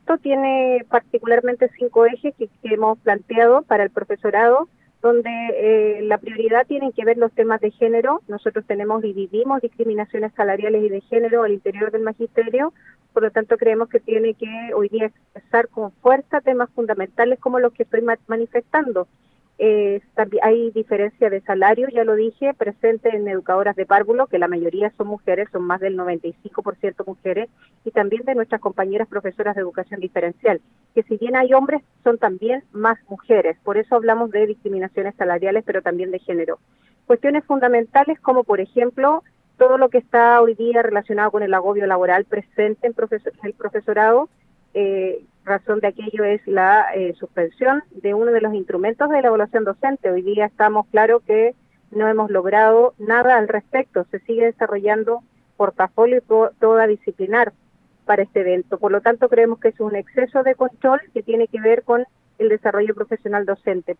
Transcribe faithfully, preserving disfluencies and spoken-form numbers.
evento tiene particularmente cinco ejes que, que hemos planteado para el profesorado, donde eh, la prioridad tienen que ver los temas de género. Nosotros tenemos y vivimos discriminaciones salariales y de género al interior del magisterio, por lo tanto creemos que tiene que hoy día expresar con fuerza temas fundamentales como los que estoy ma manifestando. Eh, también hay diferencia de salario, ya lo dije, presente en educadoras de párvulo, que la mayoría son mujeres, son más del noventa y cinco por ciento mujeres, y también de nuestras compañeras profesoras de educación diferencial, que si bien hay hombres, son también más mujeres. Por eso hablamos de discriminaciones salariales, pero también de género. Cuestiones fundamentales como, por ejemplo, todo lo que está hoy día relacionado con el agobio laboral presente en, profesor, en el profesorado. Eh, razón de aquello es la eh, suspensión de uno de los instrumentos de la evaluación docente. Hoy día estamos claros que no hemos logrado nada al respecto. Se sigue desarrollando portafolio y to toda disciplinar para este evento. Por lo tanto, creemos que es un exceso de control que tiene que ver con el desarrollo profesional docente.